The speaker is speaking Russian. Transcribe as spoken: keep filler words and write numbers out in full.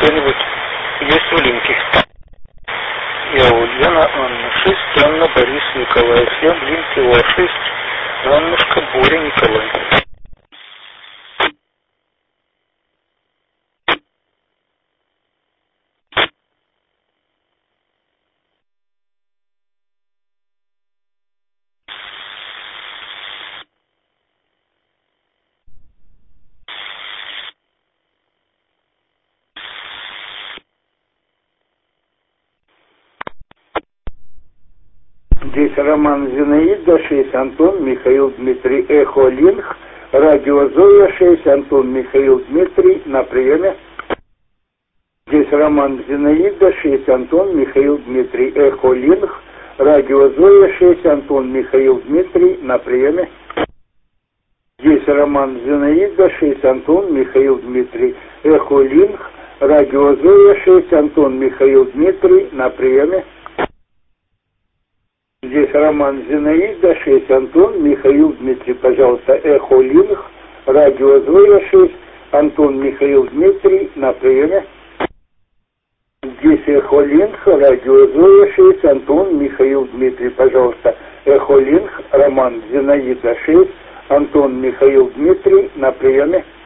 кто-нибудь есть в линке? Я Ульяна, Анна шесть, Анна, Борис, Николай. Я в линке О шесть, Аннушка, Боря, Николай. Здесь Роман Зинаида, шесть, Антон, Михаил, Дмитрий, Эхо, Линк, Радио Зоя, шесть, Антон, Михаил, Дмитрий, на приеме. Здесь Роман Зинаида, шесть, Антон, Михаил, Дмитрий, Эхо, Линк, Радио Зоя, шесть, Антон, Михаил, Дмитрий, на приеме. Здесь Роман Зинаида, шесть, Антон, Михаил, Дмитрий, Эхо, Линк, Радио Зоя, шесть, Антон, Михаил, Дмитрий, на приеме. Здесь Роман Зинаида, шесть, Антон, Михаил, Дмитрий, пожалуйста, Эхо, Линк, Радио Зоя, шесть, Антон, Михаил, Дмитрий, на приеме. Здесь Эхо, Линк, Радио Зоя, шесть, Антон, Михаил, Дмитрий, пожалуйста, Эхо, Линк, Роман Зинаида, шесть, Антон, Михаил, Дмитрий, на приеме.